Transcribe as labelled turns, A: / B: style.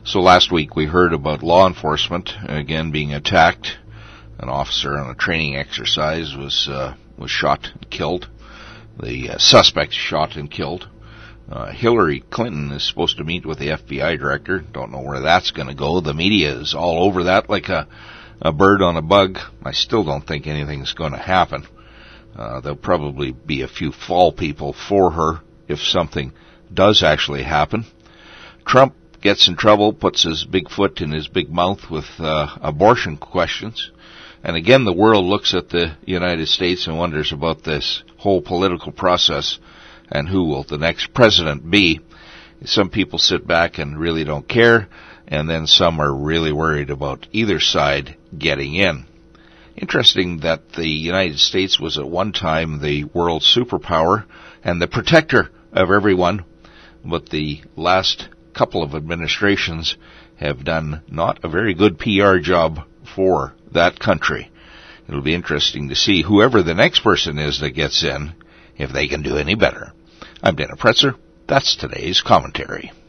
A: So last week we heard about law enforcement again being attacked. An officer on a training exercise was shot and killed. The suspect shot and killed. Hillary Clinton is supposed to meet with the FBI director. Don't know where that's going to go. The media is all over that like a bird on a bug. I still don't think anything's going to happen. There'll probably be a few fall people for her if something does actually happen. Trump gets in trouble, puts his big foot in his big mouth with abortion questions. And again, the world looks at the United States and wonders about this whole political process and who will the next president be. Some people sit back and really don't care, and then some are really worried about either side getting in. Interesting that the United States was at one time the world superpower and the protector of everyone, but the last couple of administrations have done not a very good PR job for that country. It'll be interesting to see whoever the next person is that gets in, if they can do any better. I'm Dana Pretzer. That's today's commentary.